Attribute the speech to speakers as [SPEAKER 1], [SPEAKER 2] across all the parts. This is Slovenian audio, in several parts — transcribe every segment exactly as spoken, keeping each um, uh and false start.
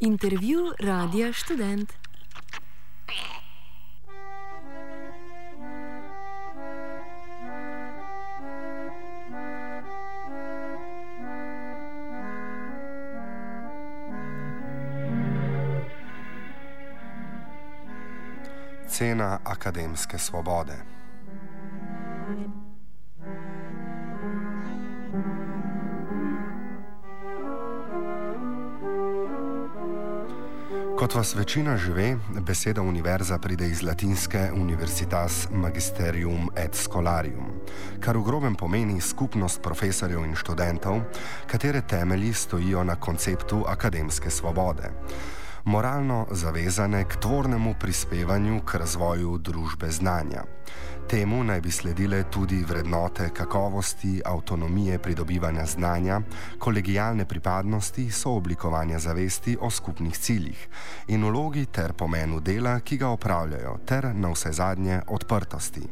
[SPEAKER 1] Intervju Radia Študent.
[SPEAKER 2] Cena akademske svobode. Kot vas večina že ve, beseda univerza pride iz latinske universitas magisterium et scholarium, kar v grobem pomeni skupnost profesorjev in študentov, katere temelji stojijo na konceptu akademske svobode, moralno zavezane k tvornemu prispevanju k razvoju družbe znanja. Temu naj bi sledile tudi vrednote kakovosti, avtonomije pridobivanja znanja, kolegijalne pripadnosti, sooblikovanja zavesti o skupnih ciljih in vlogi ter pomenu dela, ki ga opravljajo, ter navsezadnje odprtosti.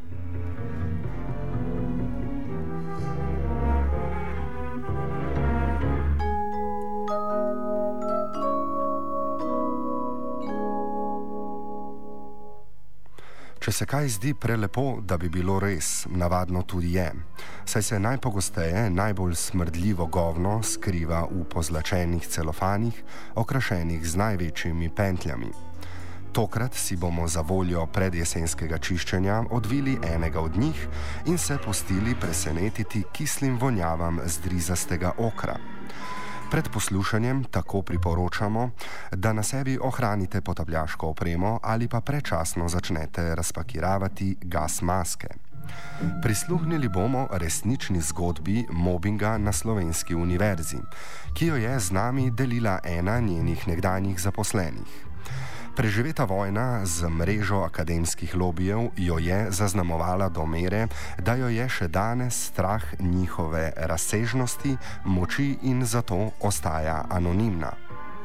[SPEAKER 2] Če se kaj zdi prelepo, da bi bilo res, navadno tudi je, saj se najpogosteje najbolj smrdljivo govno skriva v pozlačenih celofanih, okrašenih z največjimi pentljami. Tokrat si bomo za voljo predjesenskega čiščenja odvili enega od njih in se pustili presenetiti kislim vonjavam zdrizastega okra. Pred poslušanjem tako priporočamo, da na sebi ohranite potapljaško opremo ali pa prečasno začnete razpakiravati gas maske. Prisluhnili bomo resnični zgodbi mobinga na Slovenski univerzi, ki jo je z nami delila ena njenih nekdanjih zaposlenih. Preživeta vojna z mrežo akademskih lobijev jo je zaznamovala do mere, da jo je še danes strah njihove razsežnosti, moči in zato ostaja anonimna.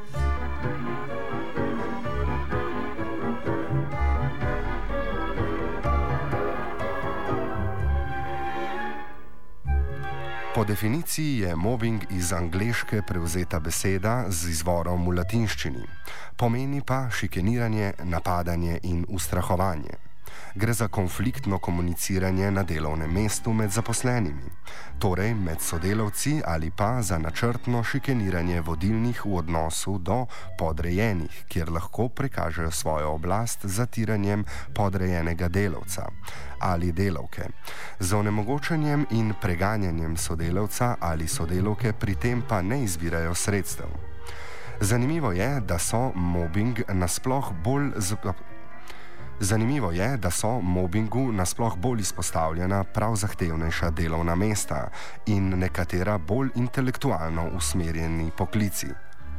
[SPEAKER 2] Po definiciji je mobbing iz angleške prevzeta beseda z izvorom v latinščini. Pomeni pa šikaniranje, napadanje in ustrahovanje. Gre za konfliktno komuniciranje na delovnem mestu med zaposlenimi, torej med sodelavci ali pa za načrtno šikaniranje vodilnih v odnosu do podrejenih, kjer lahko prikažejo svojo oblast z zatiranjem podrejenega delavca ali delavke, z onemogočanjem in preganjanjem sodelavca ali sodelavke, pri tem pa ne izbirajo sredstev. Zanimivo je, da so mobbing nasploh bolj z... Zanimivo je, da so mobbingu nasploh bolj izpostavljena prav zahtevnejša delovna mesta in nekatera bolj intelektualno usmerjeni poklici.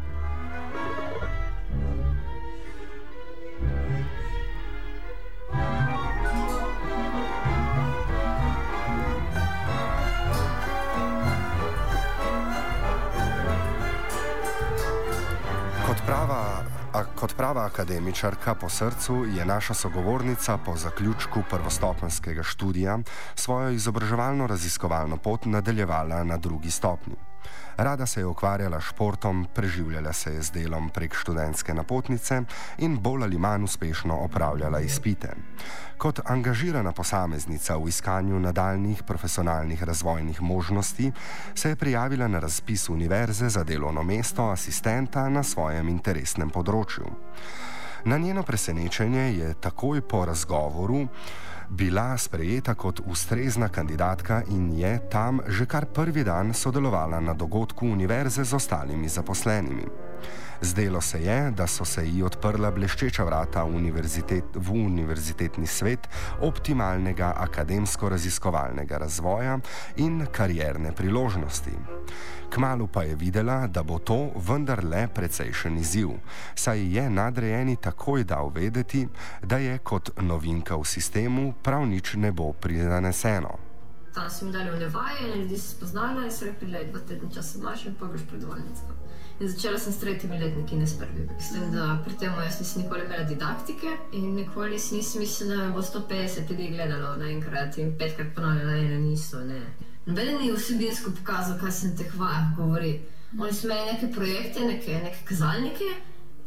[SPEAKER 2] Kot prava A kot prava akademičarka po srcu je naša sogovornica po zaključku prvostopenjskega študija svojo izobraževalno-raziskovalno pot nadaljevala na drugi stopnji. Rada se je ukvarjala športom, preživljala se je z delom prek študentske napotnice in bolj ali manj uspešno opravljala izpite. Kot angažirana posameznica v iskanju nadaljnjih profesionalnih razvojnih možnosti se je prijavila na razpis univerze za delovno mesto asistenta na svojem interesnem področju. Na njeno presenečenje je takoj po razgovoru bila sprejeta kot ustrezna kandidatka in je tam že kar prvi dan sodelovala na dogodku univerze z ostalimi zaposlenimi. Zdelo se je, da so se ji odprla bleščeča vrata v, univerzitet, v univerzitetni svet optimalnega akademsko-raziskovalnega razvoja in karierne priložnosti. Kmalu pa je videla, da bo to vendar le precejšen izziv, saj je nadrejeni takoj dal vedeti, da je kot novinka v sistemu prav nič ne bo prizaneseno.
[SPEAKER 3] Tam so mi dali v nevaje, ljudi se spoznala in so rekli, da je dva tedna časa imaš in pa greš predovalnico. In začela sem s tretjimi letniki, ne s prvimi. Mislim, da pri tem jaz nisem nikoli imela didaktike in nikoli nisem mislila, da me bo sto petdeset ljudi gledalo naenkrat in petkrat ponavljala, ene niso, ne. Nobeden ni vsebinsko pokazal, kaj se na teh vajah govori. Oni so imeli neke projekte, neke, neke kazalnike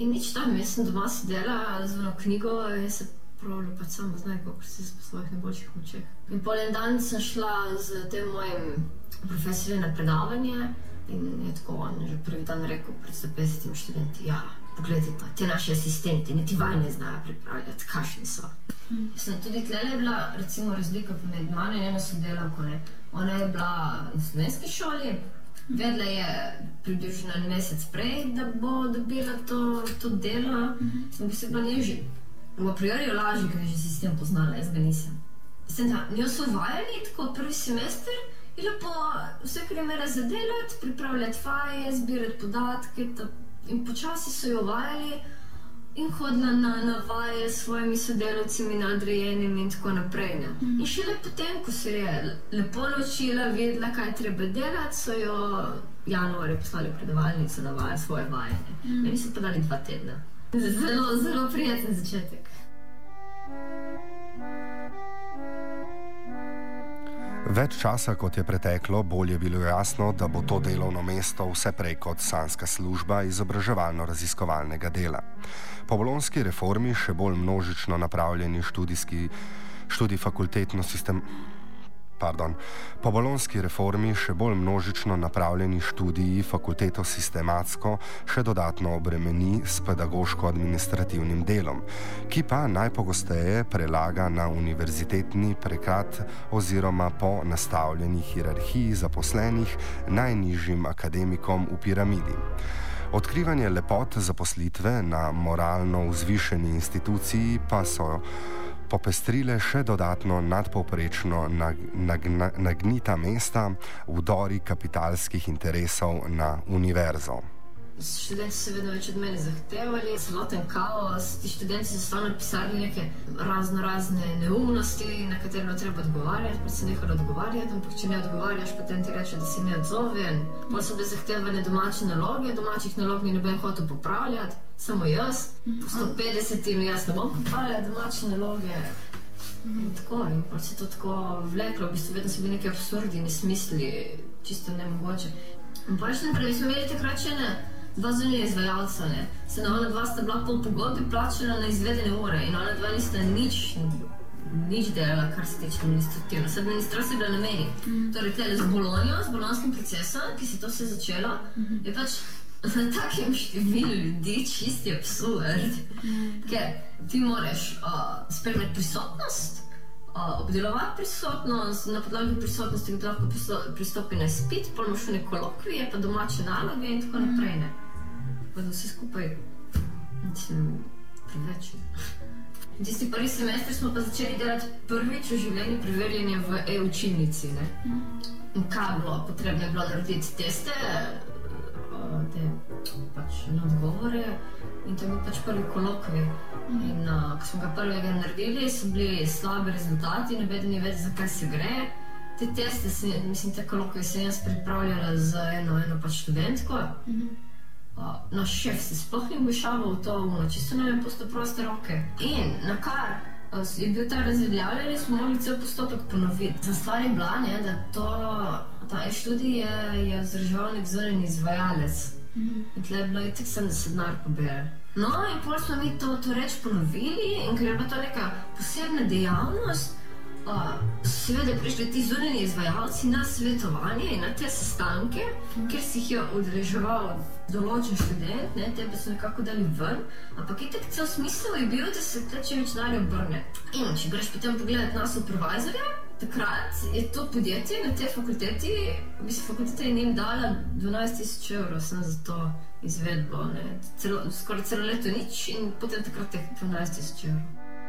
[SPEAKER 3] In nič tam, jaz sem doma sedela z eno knjigo in se pravila pač samo znaj, kako se po svojih najboljših močeh. In pol en dan sem šla z tem mojim profesorjem na predavanje in je tako on že prvi dan rekel pred sto petdesetimi študenti, ja, pogledajte, te naši asistenti, niti vaj ne znajo pripravljati, kakšni so. Mm. Sem tudi tlele je bila, recimo, razlika med mano in eno sodelavko, ne. Ona je bila na slovenski šoli, vedela je približno en mesec prej, da bo dobila to, to delo, mm. in bi se bila nje v a priori lažje, ker je že sistem poznala, jaz ga nisem. Sem da, njo so vajali tako prvi semester in lepo vse, kar je imela za delati, pripravljati faje, zbirati podatke, ta, in počasi so jo vajali in hodila na, na vaje s svojimi sodelavci, nadrejenimi in tako naprej. Ne. Mm. In šele potem, ko se je lepo naučila, vedela, kaj treba delati, so jo januarja poslali v predavalnico na vaje, svoje vaje. Mm. Meni so pa dali dva tedna. Zelo, zelo prijeten začetek.
[SPEAKER 2] Več časa, kot je preteklo, bolj je bilo jasno, da bo to delovno mesto vse prej kot sanjska služba izobraževalno-raziskovalnega dela. Po bolonjski reformi še bolj množično napravljeni študijski, študij fakultetno sistem... Pardon. Po bolonjski reformi še bolj množično napravljeni študiji fakulteto sistematsko še dodatno obremeni s pedagoško-administrativnim delom, ki pa najpogosteje prelaga na univerzitetni prekat oziroma po nastavljeni hierarhiji zaposlenih najnižjim akademikom v piramidi. Odkrivanje lepot zaposlitve na moralno vzvišeni instituciji pa so popestrile še dodatno nadpovprečno nagnita mesta, vdori kapitalskih interesov na univerzo.
[SPEAKER 3] Študenti so vedno več od mene zahtevali, celoten kaos, ti študenti so stalno pisali neke razno razne neumnosti, na katere bo treba odgovarjati, pa se nehali odgovarjati, ampak če ne odgovarjaš, potem ti reče, da si ne odzove. Potem so bile zahtevane domače naloge, domačih nalog ni noben hotel popravljati, samo jaz, po sto petdesetim jaz ne bom popravljala domače naloge. In tako, in pa se to tako vleklo, v bistvu vedno so bili neki absurdi, nesmisli, čisto nemogoče. In pa še naprej, smo imeli takrat še ne dva zunanja izvajalca, ne. Se na ona dva sta bila pol pogodbi plačena na izvedene ure in ona dva nista nič, nič delala, kar se tiče administrativno. Se administracija je bila na meni. Mm. Torej, tele z Bolonjo, z bolonjskim procesom, ki se to vse začela, mm-hmm. je pač na takem številu ljudi čisti absurd, mm. ker ti moraš uh, spremljati prisotnost, Uh, obdelovati prisotnost, na podlagi prisotnosti, kdo lahko pristopi na izpit, pa imaš še kolokvije, pa domače naloge in tako naprej, ne. Pa da vse skupaj, mislim, preveč. Tisti prvi semester smo pa začeli delati prvič v življenju preverjanje v e-učilnici, ne. In kaj bilo? Potrebno je bilo narediti teste, uh, te pač odgovore in to je bil pač prvi kolokvij. In uh, ko smo ga prvega naredili, so bili slabi rezultati, nobeden ni več, zakaj se gre. Te teste, se, mislim, te kolokvije sem jaz pripravljala z eno, eno pač študentko. Mm-hmm. uh, naš šef se sploh ni vmešaval v to, no, čisto nam je pustil proste roke. In na kar uh, je bil ta razveljavljen, smo mogli cel postopek ponoviti. Za stvar je bila, ne, da to, ta e-študij je, je vzdrževal nek zunanji izvajalec. Mm-hmm. In tle je bilo itak sem, da se denar pobere. No, in pol smo mi to, to reč ponovili in ker je bila to neka posebna dejavnost, uh, seveda prišli ti zunanji izvajalci na svetovanje in na te sestanke, mm. ker si jih je udeleževal določen študent, ne, tebe so nekako dali ven, ampak itak cel smisel je bil, da se te čim več denarja obrne. In če greš potem pogledati na supervizorja, takrat je to podjetje na tej fakulteti, bi se fakulteta je njim dala dvanajst tisoč evrov sem za to izvedbo, ne, celo, skoraj celo leto nič in potem takrat je dvanajst tisoč evrov.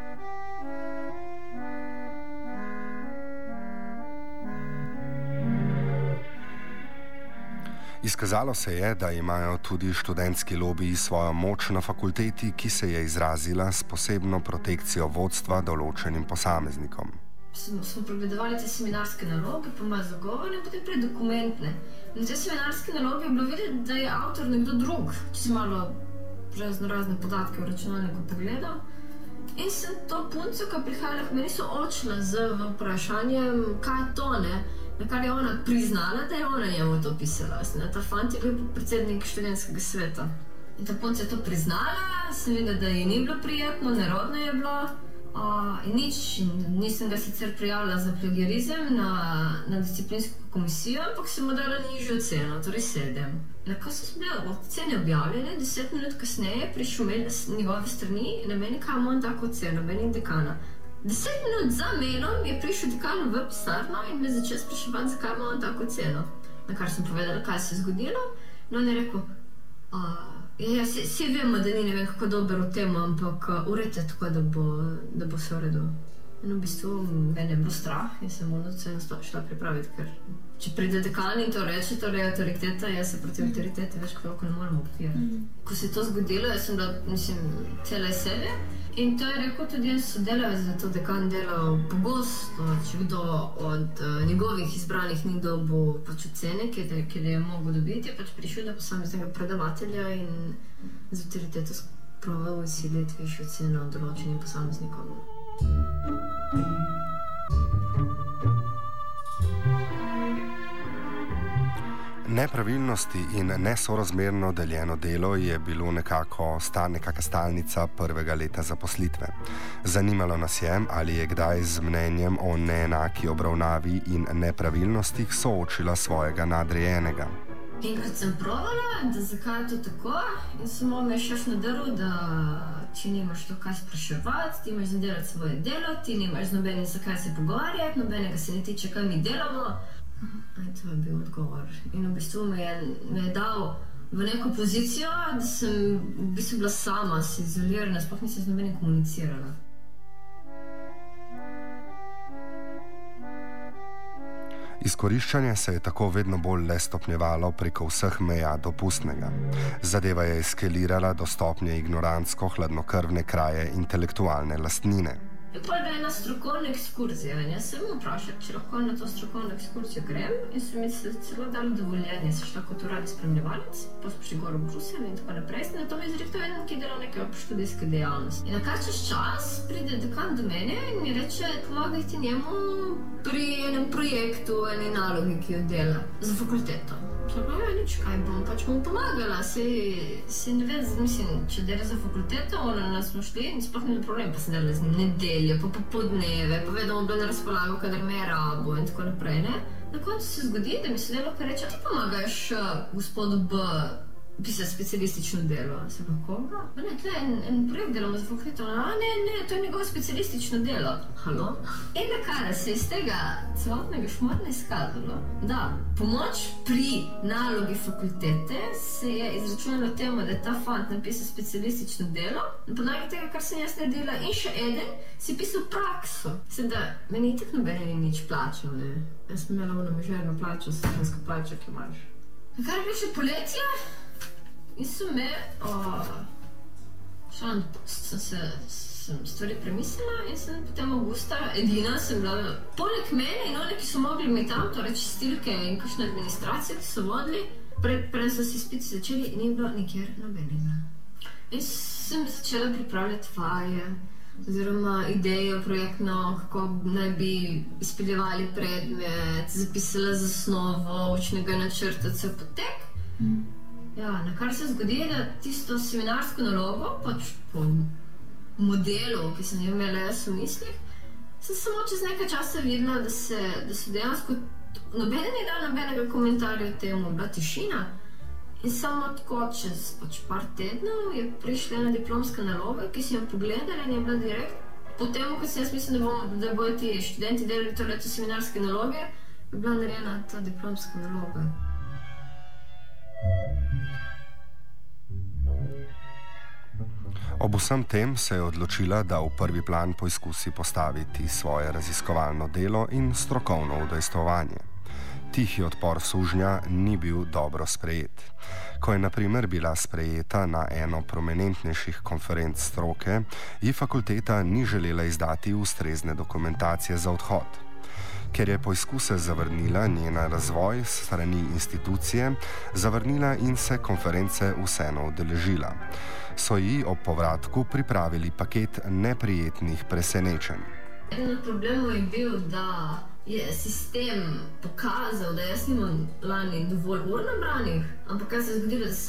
[SPEAKER 2] Izkazalo se je, da imajo tudi študentski lobiji svojo moč na fakulteti, ki se je izrazila s posebno protekcijo vodstva določenim posameznikom.
[SPEAKER 3] Smo, smo pregledovali te seminarske naloge, pa imajo zagovore in potem predokumentne. In te seminarske naloge je bilo videti, da je avtor nekdo drug, če si malo razno razne podatke v računalniku pogledal. In sem to punco, ki prihajala k meni, so odšla z vprašanjem, kaj je to, ne? Na kar je ona priznala, da je ona njemu to pisala. Ta fant je bil predsednik študentskega sveta. In ta punca je to priznala, sem videla, da ji ni bilo prijetno, nerodno je bilo. Uh, in nič, nisem ga sicer prijavila za plagiarizem na, na disciplinsko komisijo, ampak sem mu dala nižjo ceno, torej sedem. Na ko so bile ocene objavljene, deset minut kasneje je prišel mail z njegove strani in na meni kam on tako oceno, meni dekana. Deset minut za menom je prišel dekan v pisarno in me začel spraševati, zakaj ima on tako oceno. Na kar sem povedala, kaj se je zgodilo. No, on je rekel, uh, ja, vsi vemo, da ni ne vem kako dober v tem, ampak uh, urejte tako, da bo, da bo se uredil. In v bistvu meni je bilo strah in sem enostavno šla pripraviti, ker če pride dekan in to reče, torej avtoriteta, jaz se proti avtoritete več kot ne morem opirati. Mm. Ko se je to zgodilo, jaz sem bila, mislim, cela sebe in to je rekel tudi en sodelavec, da to dekan delal pogosto, če kdo od uh, njegovih izbranih ni dobil pač ocene, ki je mogel dobiti, je pač prišel do posameznega predavatelja in z avtoriteto proval izsiliti višjo ceno določenim posameznikom.
[SPEAKER 2] Nepravilnosti in nesorazmerno deljeno delo je bilo nekako sta, nekaka stalnica prvega leta zaposlitve. Zanimalo nas je, ali je kdaj z mnenjem o neenaki obravnavi in nepravilnostih soočila svojega nadrejenega.
[SPEAKER 3] Enkrat sem provala, da zakaj je to tako in samo me je šef nadrl, da če nimaš to kaj spraševati, ti imaš zadelati svoje delo, ti nimaš z nobenim zakaj se pogovarjati, nobenega se ne tiče, kaj mi delamo. In to je bil odgovor. In v bistvu me je, me je dal v neko pozicijo, da sem v bistvu bila sama, se izolirana, sploh nisem z nobenim komunicirala.
[SPEAKER 2] Izkoriščanje se je tako vedno bolj le stopnjevalo preko vseh meja dopustnega. Zadeva je eskalirala do stopnje ignorantsko hladnokrvne kraje intelektualne lastnine.
[SPEAKER 3] Pa je bila ena strokovna ekskurzija in jaz sem vprašala, če lahko na to strokovno ekskurzijo grem in so mi celo dali dovoljenje, sem šla kot uradni spremljevalec, pa smo šli gor v Bruselj in tako naprej. In na to mi je izrekel eden, ki je delal neke študijske dejavnosti. In na kar čez čas pride dekan do mene in mi reče, pomagajte njemu pri enem projektu, eni nalogi, ki jo dela za fakulteto. Tako je, nič, kaj bom pač mu pomagala, se, se ne ve, mislim, če dela za fakulteto, ona nas smo šli in sploh ni problem, pa sem delala z njim nedeljo, pa popodneve, pa vedno bom bila na razpolago, kadar me je rabo in tako naprej, ne. Na koncu se zgodi, da mi sodelavka reče, ti pomagaš uh, gospodu B pisati specialistično delo. Sem pa koga? Pa ne, tle en, en projekt delamo za fakulteto. A ne, ne, to je njegovo specialistično delo. Halo? In na kar se iz tega celotnega šmrna izkazalo, da pomoč pri nalogi fakultete se je izračunalo temu, da je ta fant napisal specialistično delo, na podlagi tega, kar sem jaz naredila, in še eden si pisal prakso. Sem da, meni itak nobene ni nič plačal, ne. Jaz sem imela ono mežerno plačo, srednjsko plačo, ki imaš. Na kar je bilo še poletje, in so me, uh, šla na post, sem se, sem stvari premislila in sem potem avgusta, edina sem bila, poleg mene in one, ki so mogli mi tam, torej čistilke in kakšne administracije, ki so vodili, pred, pred so si izpiti začeli in ni bilo nikjer nobenega. In sem začela pripravljati vaje, oziroma idejo projektno, kako naj bi izpeljevali predmet, zapisala zasnovo, učnega načrta, cel potek. Mm. Ja, na kar se zgodi, da tisto seminarsko nalogo, pač po modelu, ki sem jo imela jaz v mislih, sem samo čez nekaj časa videla, da, se, da so dejansko nobene ni dal nobenega komentarja o temu, bila tišina. In samo tako čez pač par tednov je prišla ena diplomska naloga, ki sem jo pogledala in je bila direkt. Potem, ko sem jaz mislim, da, bom, da bojo ti študenti delali to leto seminarske naloge, je bila narejena ta diplomska naloga.
[SPEAKER 2] Ob vsem tem se je odločila, da v prvi plan poizkusi postaviti svoje raziskovalno delo in strokovno udejstvovanje. Tihi odpor sužnja ni bil dobro sprejet. Ko je na primer bila sprejeta na eno prominentnejših konferenc stroke, ji fakulteta ni želela izdati ustrezne dokumentacije za odhod. Ker je poizkuse zavrnila njena razvoj s strani institucije, zavrnila in se konference vseeno udeležila. So ji ob povratku pripravili paket neprijetnih presenečenj.
[SPEAKER 3] Eden od problemov je bil, da je sistem pokazal, da jaz nimam lani dovolj ur nabranih, ampak kaj se je zgodilo, da se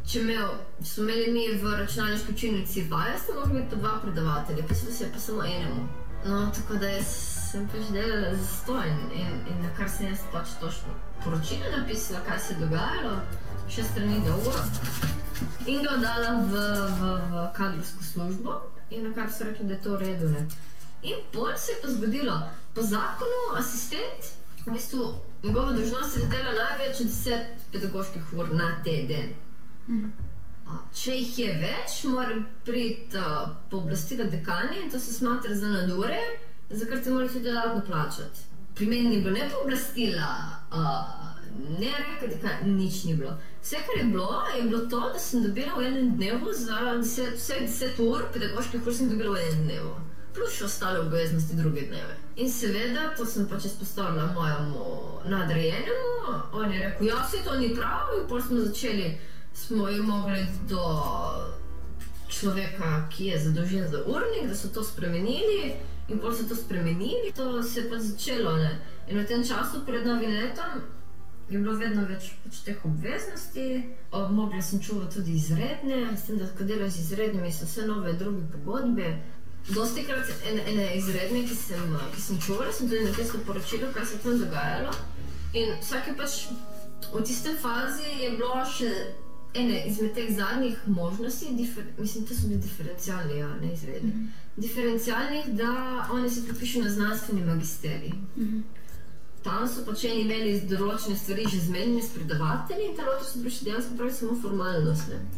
[SPEAKER 3] če imel, smo imeli mi v računalniški učilnici vaje, ste mogli imeti po dva predavatelja, pa so se pa samo enemu. No, tako da jaz sem pač delala zastojn in, in na kar sem jaz pač točno poročilo napisala, kaj se je dogajalo, še strani dolgo, in ga dala v, v, v kadrovsko službo in na kar so rekli, da je to v redu, ne. In pol se je pa zgodilo, po zakonu asistent, v bistvu njegova dolžnost je, da dela največ deset pedagoških ur na teden. Mm. Če jih je več, mora priti uh, pooblastila dekanja in to se smatra za nadure, za kar te mora tudi dodatno plačati. Pri meni ni bilo ne pooblastila, uh, ne reka, da nič ni bilo. Vse, kar je bilo, je bilo to, da sem dobila v enem dnevu za deset, vseh deset ur, pedagoških ur sem dobila v enem dnevu. Plus še ostale obveznosti druge dneve. In seveda, to sem pač izpostavila mojemu nadrejenemu, on je rekel, ja, vse to ni prav, in potem smo začeli, smo jo mogli do človeka, ki je zadolžen za urnik, da so to spremenili in potem so to spremenili, to se je pač začelo, ne. In v tem času pred novim letom je bilo vedno več pač teh obveznosti, mogla sem čuvati tudi izredne, s tem, da ko delaš z izrednimi so vse nove druge pogodbe. Dosti krat ene, ene izredne, ki sem, ki sem čuvala, sem tudi napisala poročilo, kaj se je tam dogajalo. In vsake pač v tistem fazi je bilo še ene izmed teh zadnjih možnosti, difer, mislim, to so bili diferencialni, ja, ne izredni, mm-hmm. diferencialnih, da oni se pripišejo na znanstveni magisterij. Mm-hmm. Tam so pač eni imeli določene stvari že zmenjene s predavatelji in ta lotri so prišli dejansko pravi samo formalnost, ne.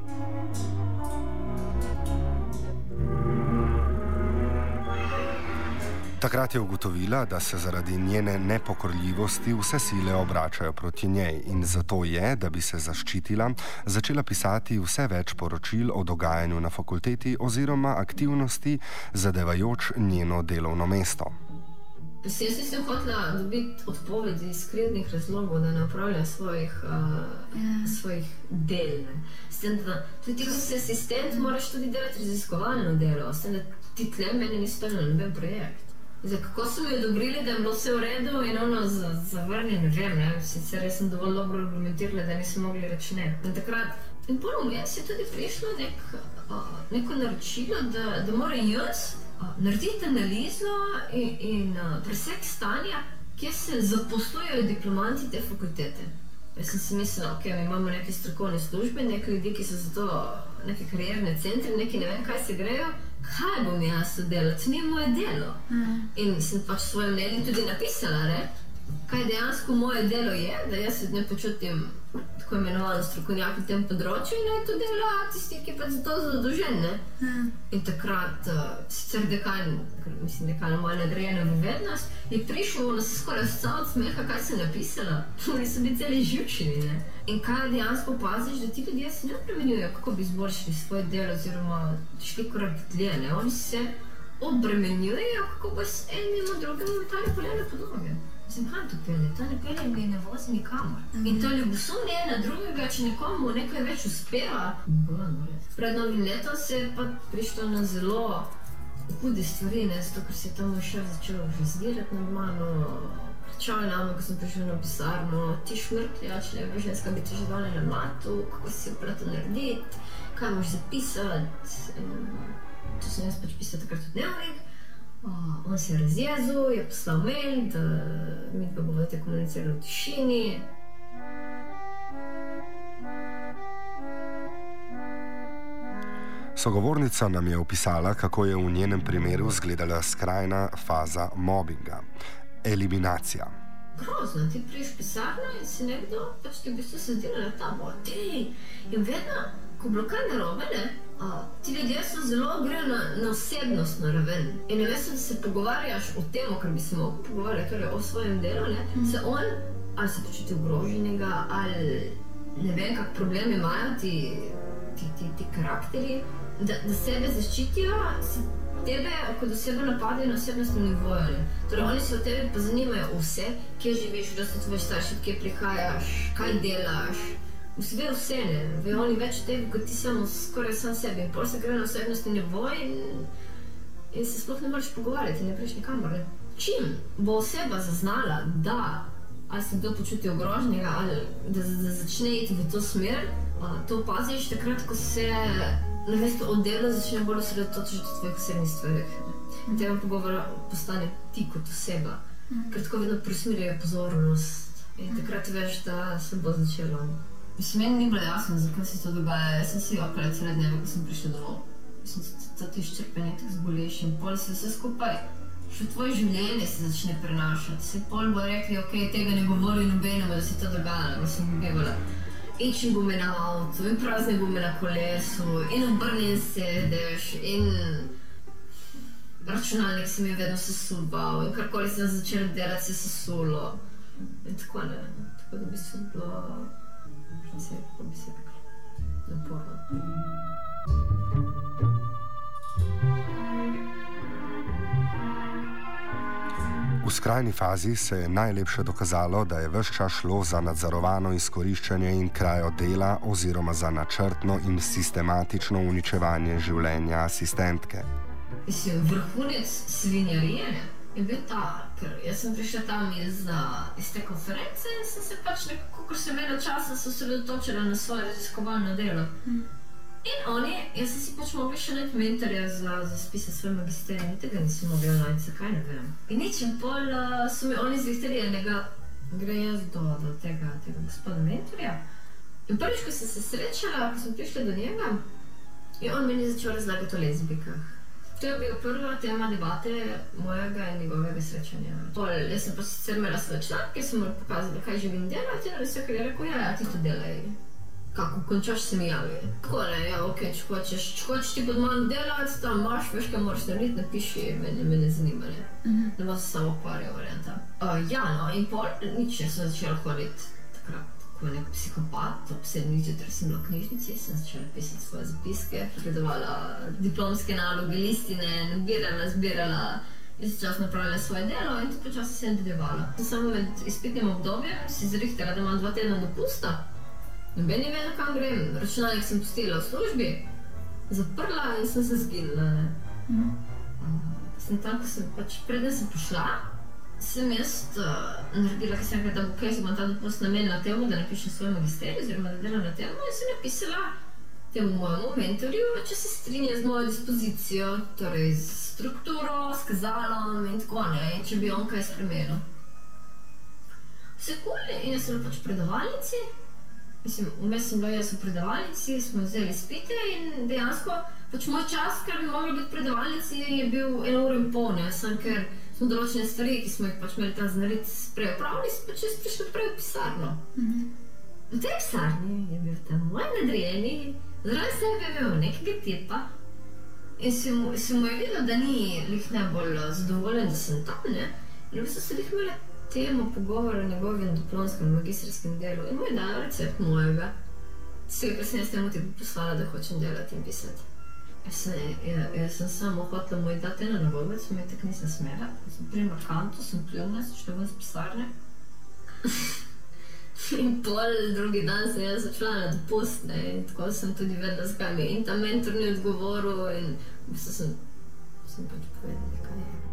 [SPEAKER 2] Takrat je ugotovila, da se zaradi njene nepokorljivosti vse sile obračajo proti njej in zato je, da bi se zaščitila, začela pisati vse več poročil o dogajanju na fakulteti oziroma aktivnosti, zadevajoč njeno delovno mesto.
[SPEAKER 3] Jaz nisem hotela dobiti odpovedi iz krivdnih razlogov, da ne opravlja svojih, uh, yeah. svojih del. S tem, da tudi ti, ko si asistent, moraš tudi delati raziskovalno delo, s tem, da ti tle meni nisi stojila noben projekt. Zdaj, kako so mi odobrili, da je bilo vse v redu in ono zavrnjen, ne vem, ne, sicer jaz sem dovolj dobro argumentirala, da nisem mogli reči ne. In takrat, in potem jaz je tudi prišlo nek, uh, neko naročilo, da, da mora jaz uh, narediti analizo in, in uh, presek stanja, kjer se zaposlujejo diplomanti te fakultete. Jaz sem si mislila, ok, mi imamo neke strokovne službe, neke ljudi, ki so za to neke karierne centre, neki ne vem, kaj se grejo, kaj bom jaz delala, to ni moje delo. Mm. In sem pač svoje mnenje tudi napisala, ne? Kaj dejansko moje delo je, da jaz se ne počutim tako imenovano strokovnjak na tem področju in naj to dela tisti, ki pa za to zadolžen, ne? Mm. In takrat, uh, sicer dekan, mislim, dekan moja nadrejena v vednost, je prišel na se skoraj vsa od smeha, kaj sem napisala. Oni so bili celi živčini, ne? In kaj dejansko opaziš, da ti ljudje se ne obremenjujejo, kako bi izboljšali svoje delo oziroma šli korak dlje, ne? Oni se obremenjujejo, kako bo s enim od drugim metali polene podloge. Mislim, kaj to pelje? To ne pelje mi ne vozi nikamor. Mm-hmm. In to ljubosumje na drugega, če nekomu nekaj več uspeva. Pred novim letom se je pa prišlo na zelo hude stvari, ne? Zato, ker se je tam še začelo razdirati normalno. Kričali namo, ko sem prišel na pisarno, ti šmrkljač, ne veš, ženska bi teževali na matu, kako si upra to narediti, kaj moš zapisati. In to sem jaz pač pisala takrat v dnevnik. Uh, on se je razjezil, je poslal mail, da mi pa bomo te komunicirali v tišini.
[SPEAKER 2] Sogovornica nam je opisala, kako je v njenem primeru izgledala skrajna faza mobinga. Eliminacija.
[SPEAKER 3] Grozno, ti priješ v pisarno in si nekdo, pač ti v bistvu se zdela na tabo, ti. In vedno, ko bilo kaj narobe, ne, a, ti ljudje so zelo grejo na, na osebnostno raven. In ne veš, da se pogovarjaš o tem, kar bi se mogel pogovarjati, torej o svojem delu, ne, mm. se on, ali se počuti ogroženega, ali ne vem, kak problemi imajo ti, ti, ti, ti karakteri, da, da sebe zaščitijo, se tebe kot osebo napadajo na osebnostnem nivoju. Torej, oni se o tebi pa zanimajo vse, kje živiš, kdo so tvoji starši, kje prihajaš, kaj delaš. Vse vse, ne. Ve oni več o tebi, kot ti samo skoraj sam sebi. Pol se gre na osebnostni nivoj in, in se sploh ne moreš pogovarjati, ne prejš nikamor, ne. Čim bo oseba zaznala, da ali se kdo počuti ogroženega, ali da, da začne iti v to smer, uh, to opaziš takrat, ko se namesto od dela začne bolj osredotočiti v tvojih osebnih stvarih. In tega pogovora postane ti kot oseba, ker tako vedno preusmerjajo pozornost. In takrat veš, da se bo začelo. Mislim, meni ni bilo jasno, zakaj se to dogaja. Jaz sem si okrat sred dneva, ko sem prišla domov. Mislim, da ti izčrpenje tako zboleš in pol se vse skupaj, še tvoje življenje se začne prenašati. Se pol bo rekli, ok, tega ne govori nobenemu, da se to dogaja. Mislim, bivala. Ični gume na avtu in prazne gume na kolesu in obrnjen sedeš in računalnik se mi je vedno sesuval in karkoli sem začela delati se sesulo. In tako ne, tako da bi se bilo, ne se, kako bi se rekla, naporno.
[SPEAKER 2] V skrajni fazi se je najlepše dokazalo, da je ves čas šlo za nadzorovano izkoriščanje in krajo dela oziroma za načrtno in sistematično uničevanje življenja asistentke.
[SPEAKER 3] Mislim, vrhunec svinjarije je bil ta, ker jaz sem prišla tam iz, iz te konference in sem se pač nekako, ko sem imela časa, se osredotočila na svoje raziskovalno delo. In oni, jaz sem si pač mogla še najti mentorja za, za spise svoj magisterij, in tega nisem mogla najti, zakaj ne vem. In nič in pol uh, so mi oni zvihteli enega, gre jaz do, do tega, tega gospoda mentorja. In prvič, ko sem se srečala, ko sem prišla do njega, je on meni začel razlagati o lezbikah. To je bila prva tema debate mojega in njegovega srečanja. Pol, jaz sem pa sicer imela svoj članek, ki sem mu pokazala, kaj želim delati, in vse, kar je rekel, ja, ja, ti to delaj. Kako končaš, se mi javi. Tako ne, ja, ok, če hočeš, če hočeš ti pod manj delati, tam imaš, veš, kaj moraš narediti, napiši, meni, meni zanima, ne. Uh-huh. Ne bo se samo ukvarjal, varianta. Uh, ja, no, in pol, nič, jaz sem začela hoditi takrat, ko nek psihopat, ob sedmih zjutraj sem bila v knjižnici, sem začela pisati svoje zapiske, pregledovala diplomske naloge, listine, nabirala, zbirala, jaz čas napravila svoje delo in to počasi se nadaljevala. Samo med izpitnim obdobjem si zrihtala, da imam dva tedna dopusta. Noben je vedel, kam grem. Računalnik sem pustila v službi, zaprla in sem se zginila, ne. Mm. Uh, sem tam, ko sem pač, preden sem pošla, sem jaz uh, naredila, ki sem rekla, da bo kaj, sem ta dopust namenila temu, da napišem svoj magisterij, oziroma da delam na temu, in sem napisala temu mojemu mentorju, če se strinja z mojo dispozicijo, torej z strukturo, s kazalom in tako ne, in če bi on kaj spremenil. Vse cool, in jaz sem pač predavalnici. Mislim, vmes sem bila jaz v predavalnici, smo vzeli izpite in dejansko pač moj čas, ker bi mogla biti v predavalnici, je bil eno uro in pol, ne, sem, ker smo določene stvari, ki smo jih pač imeli tam znariti prej opravili, sem pač jaz prišla prej v pisarno. Mm-hmm. V tej pisarni je bil tam moj nadrejeni, zraven sebe je imel nekega tipa in si mu, si mu je videl, da ni lih najbolj zadovoljen, da sem tam, ne, in v bistvu se lih imela temo pogovora o njegovem diplomskem magistrskem delu in mu je dal recept mojega. Vsega, kar sem jaz temu tipu poslala, da hočem delati in pisati. Jaz sem, ja, jaz sem samo hotela mu dati eno nagovec, mi tako nisem smela. Sem pri Markantu, sem pljuvna, sem šla ven z pisarne. In pol drugi dan sem jaz začela na dopust, ne, in tako sem tudi vedela, zakaj mi in ta mentor ni odgovoril in v bistvu sem, sem pač povedala, kaj je.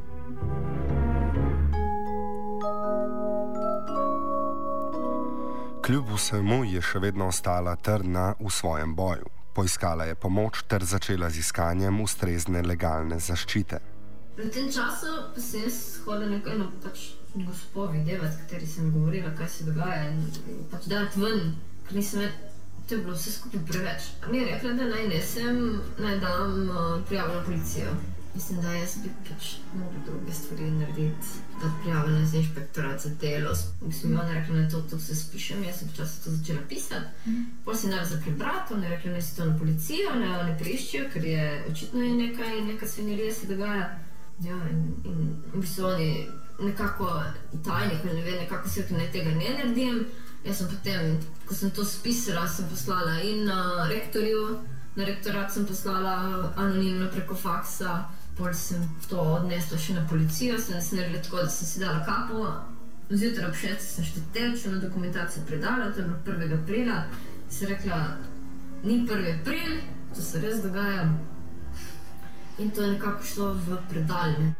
[SPEAKER 2] Kljub vsemu je še vedno ostala trdna v svojem boju. Poiskala je pomoč ter začela z iskanjem ustrezne legalne zaščite.
[SPEAKER 3] V tem času pa sem jaz hodila nekaj, no, pač gospo videvat, kateri sem govorila, kaj se dogaja in pač dati ven, ker nisem ved, to je bilo vse skupaj preveč. Mi je rekla, da naj nesem, naj dam uh, prijavo na policijo. Mislim, da jaz bi pač mogla druge stvari narediti, da prijavila za inšpektorat za delo. Mislim, ona je rekla, da to, to se spišem, jaz sem počasi to začela pisati. Mm. Potem si naredila za prebrati, ona je rekla, da si to na policijo, ne oni priščijo, ker je očitno je nekaj, neka svinjarija se dogaja. Ja, in, in v bistvu oni nekako tajnik, ne ve, nekako se rekla, da tega ne naredim. Jaz sem potem, ko sem to spisala, sem poslala in na rektorju, na rektorat sem poslala anonimno preko faksa. Pol sem to odnesla še na policijo, sem se naredila tako, da sem si dala kapo. Zjutraj ob šestih sem štetevčeno dokumentacijo predala, to je bilo prvega aprila. Sem rekla, ni prvi april, to se res dogaja. In to je nekako šlo v predalne.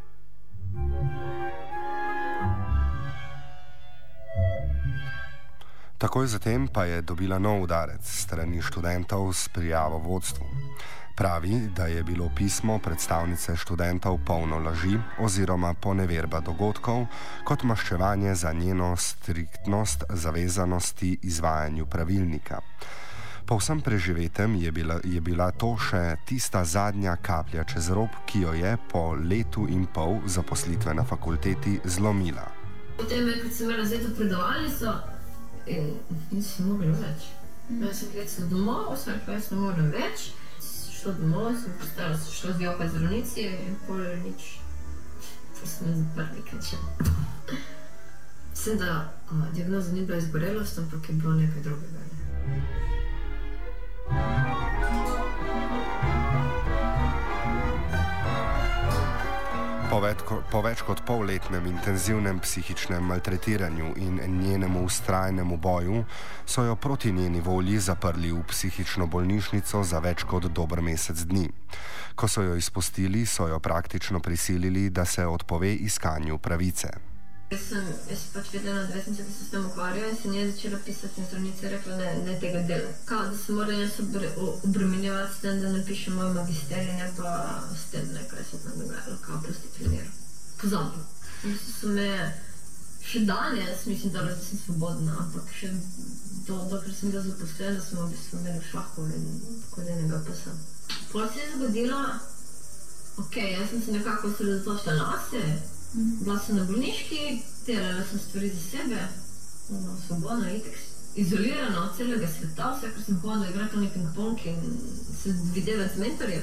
[SPEAKER 2] Takoj zatem pa je dobila nov udarec strani študentov s prijavo vodstvu. Pravi, da je bilo pismo predstavnice študentov polno laži oziroma poneverba dogodkov kot maščevanje za njeno striktnost zavezanosti izvajanju pravilnika. Po vsem preživetem je bila, je bila to še tista zadnja kaplja čez rob, ki jo je po letu in pol zaposlitve na fakulteti zlomila.
[SPEAKER 3] Potem je, kad sem imela zdaj to predavalnico in nisem mogla več. Jaz sem klecila domov, sem rekla, jaz ne morem več. Šla domov, sem postala, sem šla z joka zdravnici in pol nič. To sem me zaprli, kečem. Mislim, da a, diagnoza ni bila izgorelost, ampak je bilo nekaj drugega.
[SPEAKER 2] Po več, po več kot polletnem intenzivnem psihičnem maltretiranju in njenemu vztrajnemu boju so jo proti njeni volji zaprli v psihično bolnišnico za več kot dober mesec dni. Ko so jo izpustili, so jo praktično prisilili, da se odpove iskanju pravice.
[SPEAKER 3] Jaz sem, jaz pač vedela na odvetnice, ki se s tem ukvarjajo in se nje začela pisati in zdravnica je rekla, ne, ne tega dela. Kao, da se mora jaz obremenjevati s tem, da napišem moj magisterij, ne pa s tem, ne, kaj se tam dogajalo, kao, prosti primer. Pozabila. Mislim, so me še danes, mislim, da sem svobodna, ampak še do, dokler sem bila zaposlena, smo v bistvu imeli v šlaku in kod enega pasa. Pol se je zgodilo, ok, jaz sem se nekako osredotočila na se, bila sem na bolniški, delala sem stvari za sebe, no, svobodno, itak, izolirana od celega sveta, vse, ker sem hodila igrati na ping-pong in se videvati z mentorjem,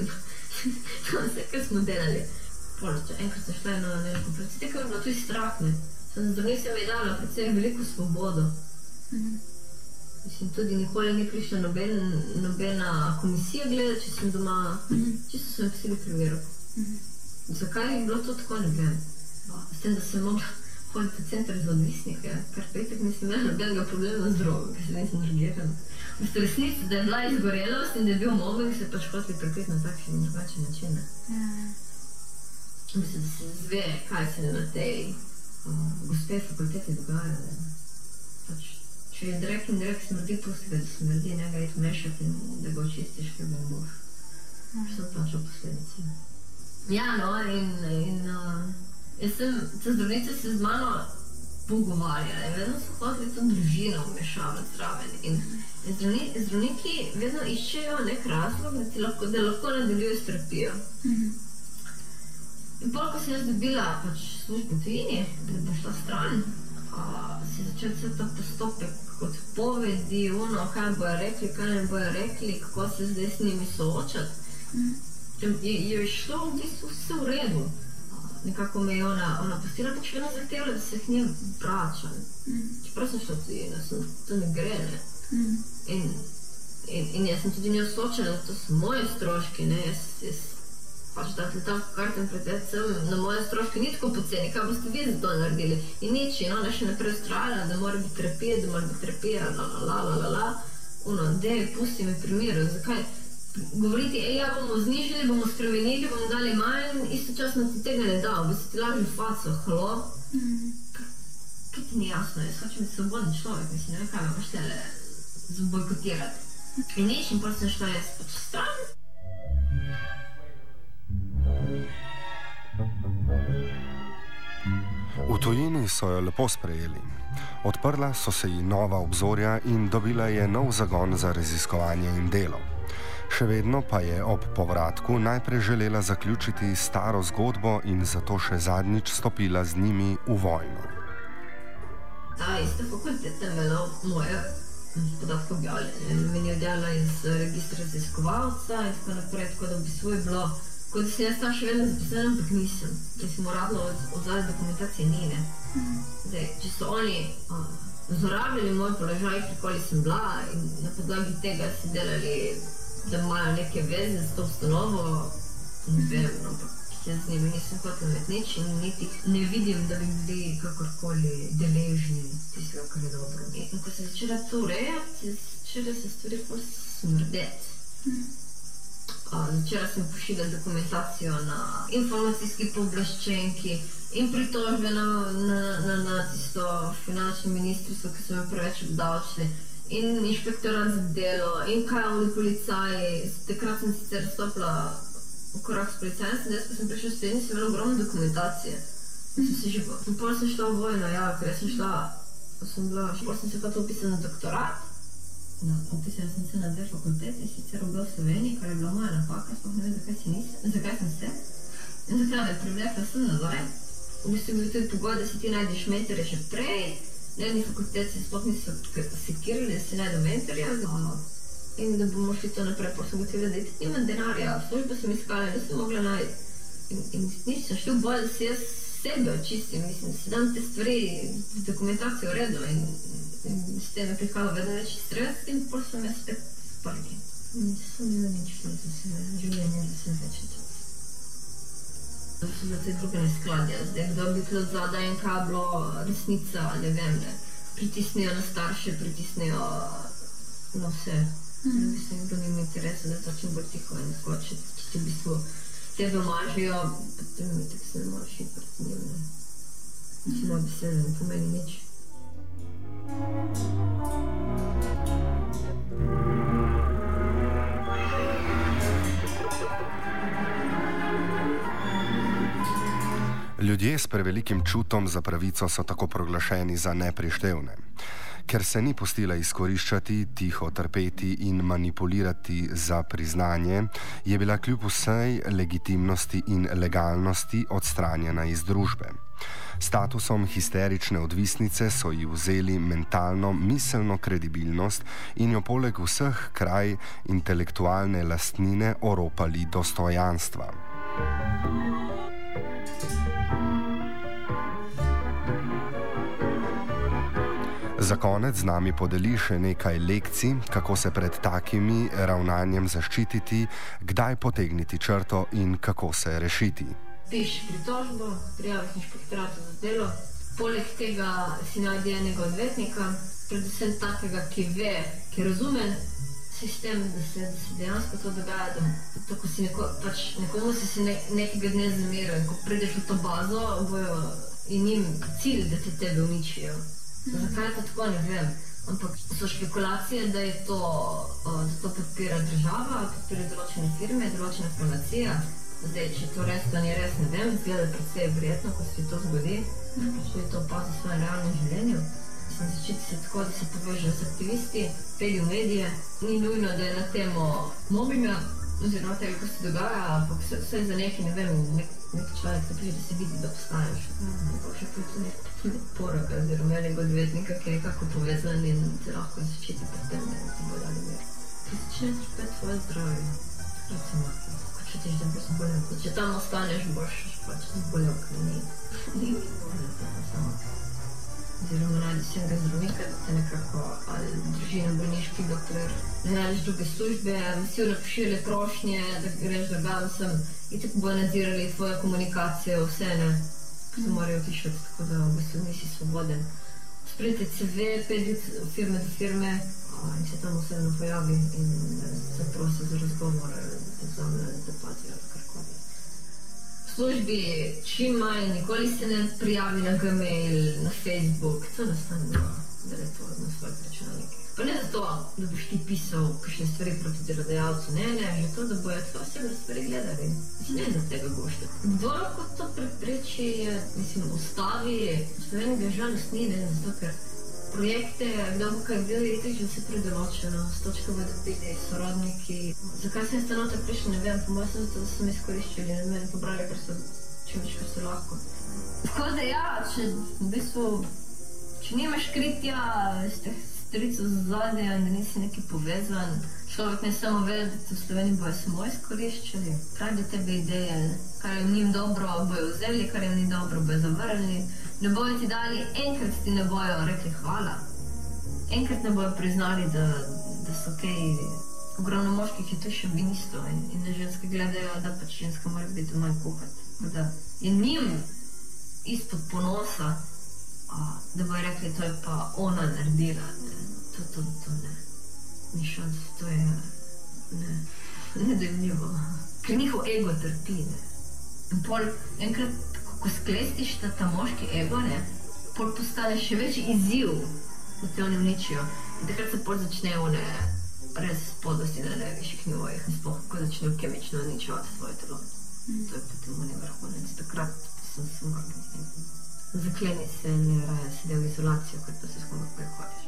[SPEAKER 3] to vse, kar smo delali. Poloče, enkrat sem šla na neko predstavitev, ker je bilo tudi strah, ne. Sem zdravnica mi je dala predvsem veliko svobodo. Mm-hmm. Mislim, tudi nikoli ni prišla noben, nobena komisija gledati, če sem doma, mm-hmm. čisto sem psili preveril. Mm-hmm. Zakaj je bilo to tako, ne vem? S tem, da sem mogla hoditi v center za odvisnike, ker pa itak nisem imela nobenega problema z drogo, ker se nisem drogirala. V bistvu resnici, da je bila izgorelost in da je bil mobbing, se pač hoteli prekriti na takšen in drugačen način. Mm. V bistvu, da se zve, kaj se na tej uh, gospe fakulteti dogaja. Pač, če je drek in drek smrdi, pusti ga, da smrdi, ne ga iti mešati in da ga očistiš, ker ga boš. Mm. Što plačal posledice. Ja, no, in... in uh, Jaz sem, te zdravnice se z mano pogovarjale, vedno so hoteli to družino vmešavati zraven in zdravni, zdravniki vedno iščejo nek razlog, da ti lahko, da lahko nadaljuje s terapijo. Mm-hmm. In pol, ko sem jaz dobila pač službo v tujini, da bom šla stran, a, si začel cel ta postopek odpovedi, ono, kaj bojo rekli, kaj ne bojo rekli, kako se zdaj s njimi soočati. Mm-hmm. Je, je šlo v bistvu vse v redu. Nekako me je ona, ona postila, pač vedno zahtevala, da se k njim vračam. Mm. Čeprav sem šla tudi, da to ne gre, ne. Mm. In, in, in jaz sem tudi njo soočala, da to so moje stroške, ne. Jaz, jaz pač da letalko kartem preteti sem, na moje stroške ni tako poceni, kaj boste vi za to naredili. In nič, in ona še naprej ustrajala, da mora biti terapija, da mora biti terapija, la la la la la la. Ono, dej, pusti me primeru, zakaj? Govoriti, ej, ja, bomo znižili, bomo spremenili, bomo dali manj, istočasno ti tega ne da, v bistvu ti laži v faco, halo? Mm. Kaj ti ni jasno, jaz hočem biti svobodni človek, mislim, ne vem kaj me poštele zabojkotirati. In nič, in potem sem šla jaz pač stran.
[SPEAKER 2] V tujini so jo lepo sprejeli. Odprla so se ji nova obzorja in dobila je nov zagon za raziskovanje in delo. Še vedno pa je ob povratku najprej želela zaključiti staro zgodbo in zato še zadnjič stopila z njimi v vojno.
[SPEAKER 3] Ta ista fakulteta je imela moje podatke objavljene. Meni je odjavila iz registra raziskovalca in tako naprej, tako da v bistvu je bilo, kot da sem jaz tam še vedno zaposlena, ampak nisem. Mislim, uradno od zadnje dokumentacije ni, ne. Zdaj, če so oni a, zlorabljali moj položaj, kjerkoli sem bila in na podlagi tega si delali, da imajo neke veze z to ustanovo, ne vem, ampak jaz z njimi nisem hotel imeti nič in niti ne vidim, da bi bili kakorkoli deležni tistega, kar je dobro. In ko se začela to urejati, začela se stvari bolj smrdeti. Začela sem pošiljati dokumentacijo na informacijski pooblaščenki in pritožbe na, na, na, na tisto finančno ministrstvo, ki so me preveč obdavčili, in inšpektorat za delo, in krajovni policaji. Takrat sem sicer stopila v korak s policajem, sem jaz, ko sem prišla v Sloveniji, sem imela ogromno dokumentacije. Sem se že, in potem sem šla v vojno, ja, ker sem šla, sem bila, potem sem se pa to opisala na doktorat. No, opisala sem se na dve fakulteti, sicer obe v Sloveniji, kar je bila moja napaka, sploh ne vem, zakaj si nisem, zakaj sem se. In zakaj me privlekla sem nazaj. V bistvu je bil tudi pogoj, da si ti najdeš mentorja še prej. Na eni fakulteti sploh niso sekirali, da si najde mentorja in da bomo šli to naprej, pa sem gotovila, da ti nimam denarja, službo sem iskala, nisem mogla najti. In, in nič sem šli v boj, da si jaz sebe očistim, mislim, da si dam te stvari, dokumentacijo v redu in s tem je prihajalo vedno več stres in potem sem jaz spet sprli. Nisem imela nič za sebe, življenje za sebe več in čas. To so bila te druge neskladja, zdaj kdo bi bilo zadaj in kaj bilo resnica, ne vem, ne. Pritisnejo na starše, pritisnejo na vse. Mm. Mislim, da nima interesa, da to čim bolj tiho in tako, če ti v bistvu tebe mažijo, potem mi tako se ne moraš iti proti njim, ne. Mislim, da beseda ne pomeni nič.
[SPEAKER 2] Ljudje s prevelikim čutom za pravico so tako proglašeni za neprištevne. Ker se ni pustila izkoriščati, tiho trpeti in manipulirati za priznanje, je bila kljub vsej legitimnosti in legalnosti odstranjena iz družbe. Statusom histerične odvisnice so ji vzeli mentalno, miselno kredibilnost in jo poleg vseh kraj intelektualne lastnine oropali dostojanstva. Za konec z nami podeli še nekaj lekcij, kako se pred takimi ravnanjem zaščititi, kdaj potegniti črto in kako se rešiti.
[SPEAKER 3] Piši pritožbo, prijaviš inšpektoratu za delo, poleg tega si najdi enega odvetnika, predvsem takega, ki ve, ki razume sistem, da se, da se dejansko to dogaja, da to, ko si neko, pač nekomu si si ne, nekega dne zameril in ko prideš v to bazo, bojo in njim cilj, da te tebe uničijo. Zakaj je to tako, ne vem, ampak so špekulacije, da je to, da to podpira država, podpira določene firme, določena formacija. Zdaj, če to res, to ni res, ne vem, zgleda predvsej verjetno, ko se to zgodi, če je to opazil v svojem realnem življenju. Mislim, začeti se tako, da se povežejo z aktivisti, peli v medije, ni nujno, da je na temo mobbinga, oziroma tega, ko se dogaja, ampak vse, vse za neki, ne vem, nek, nek človek se prije, da se vidi, da postaneš. Ampak še tudi nek poroka, oziroma enega odvetnika, ki je nekako povezan in te lahko začeti pred tem, da ti bo dali mir. Ti začneš trpeti tvoje zdravje, recimo, ko čutiš, da boš zbolel. Če tam ostaneš, boš pač zbolel, ker ni, ni bolje tega samo. Oziroma najdiš enega zdravnika, da te nekako ali drži na bolniški doktor, ne najdeš druge službe, vsi napišili prošnje, da greš drugam sem in tako bojo nadzirali tvojo komunikacijo, vse ne. Se morajo tišati, tako da v bistvu nisi svoboden. Sprejte C V, peti od firme do firme in se tam osebno pojavi in se prosi za razgovor, da te vzame, da te pati ali karkoli. V službi čim manj, nikoli se ne prijavi na Gmail, na Facebook, to nastane, da je to na svojih računalnikih. Pa ne zato, da boš ti pisal kakšne stvari proti delodajalcu, ne, ne, že to, da bojo tvoje osebne stvari gledali. Mislim, ne za tega gošta. Kdo lahko to prepreči, mislim, ustavi, v Sloveniji ga žalost ni, ne, zato, ker projekte, kdo bo kaj bil, je že vse predoločeno, s točko bodo pride, sorodniki. Zakaj sem stanotek prišel, ne vem, po mojem sem zato, da so me izkoriščili, ne meni pobrali, ker so čim več, kar so lahko. Tako da ja, če v bistvu, če nimaš kritja, ste strico za zadnje, da nisi neki povezan, človek ne samo ve, da te v Sloveniji bojo samo izkoriščali, pravi tebe ideje, kar je njim dobro, bojo vzeli, kar je ni dobro, bojo zavrnili, ne bojo ti dali, enkrat ti ne bojo rekli hvala, enkrat ne bojo priznali, da, da so kaj, ogromno moških je to še ministro in, in na ženske gledajo, da pač ženska mora biti doma in kuhati, da je njim izpod ponosa, A, da bojo rekli, to je pa ona naredila, ne. To, to, to ne. Ni šans, to je, ne. nedojemljivo, ker njihov ego trpi. Ne. In pol enkrat, ko sklestiš ta, ta moški ego, ne, pol postane še večji izziv, da te oni uničijo. In takrat se pol začnejo ne, res spodnosti na najvišjih nivojih in sploh, ko začnejo kemično uničevati svoje telo. Mm. To je potem oni vrhunec. Takrat sem smrtni. Zakleni se, ne raje sedi v izolacijo, kot pa se s komu prehodiš.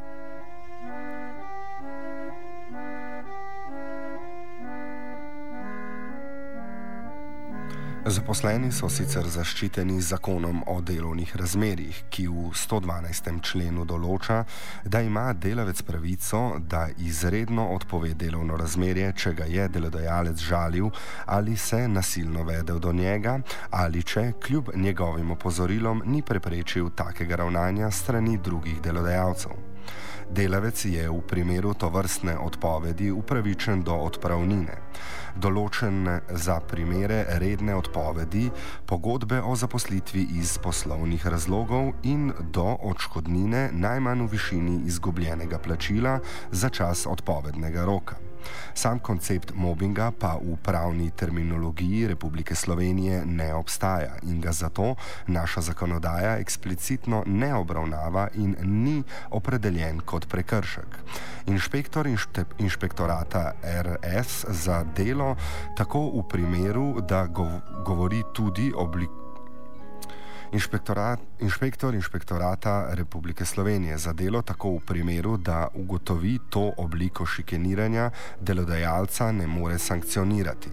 [SPEAKER 2] Zaposleni so sicer zaščiteni z zakonom o delovnih razmerjih, ki v stodvanajstem členu določa, da ima delavec pravico, da izredno odpove delovno razmerje, če ga je delodajalec žalil ali se nasilno vedel do njega, ali če kljub njegovim opozorilom ni preprečil takega ravnanja strani drugih delodajalcev. Delavec je v primeru tovrstne odpovedi upravičen do odpravnine, določene za primere redne odpovedi, pogodbe o zaposlitvi iz poslovnih razlogov in do odškodnine najmanj v višini izgubljenega plačila za čas odpovednega roka. Sam koncept mobinga pa v pravni terminologiji Republike Slovenije ne obstaja in ga zato naša zakonodaja eksplicitno ne obravnava in ni opredeljen kot prekršek. Inšpektor inšte, inšpektorata R S za delo tako v primeru, da gov, govori tudi oblik Inšpektorat, inšpektor inšpektorata Republike Slovenije za delo tako v primeru, da ugotovi to obliko šikaniranja, delodajalca ne more sankcionirati.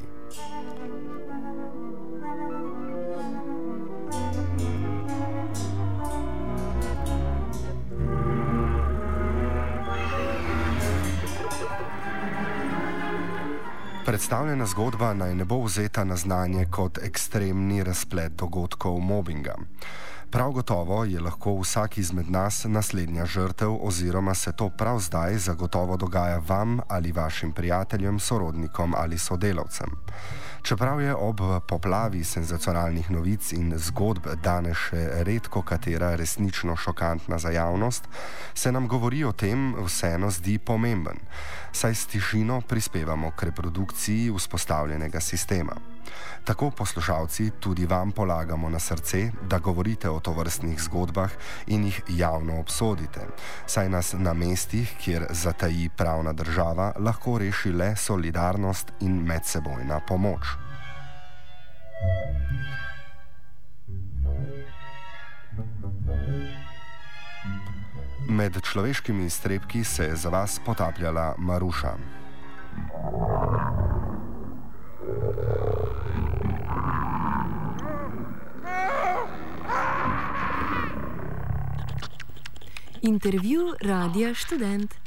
[SPEAKER 2] Predstavljena zgodba naj ne bo vzeta na znanje kot ekstremni razplet dogodkov mobinga. Prav gotovo je lahko vsak izmed nas naslednja žrtev oziroma se to prav zdaj zagotovo dogaja vam ali vašim prijateljem, sorodnikom ali sodelavcem. Čeprav je ob poplavi senzacionalnih novic in zgodb danes še redko katera resnično šokantna za javnost, se nam govori o tem vseeno zdi pomemben, saj s tišino prispevamo k reprodukciji vzpostavljenega sistema. Tako poslušalci tudi vam polagamo na srce, da govorite o tovrstnih zgodbah in jih javno obsodite, saj nas na mestih, kjer zataji pravna država, lahko reši le solidarnost in medsebojna pomoč. Med človeškimi iztrebki se je za vas potapljala Maruša.
[SPEAKER 1] Intervju Radia Študent.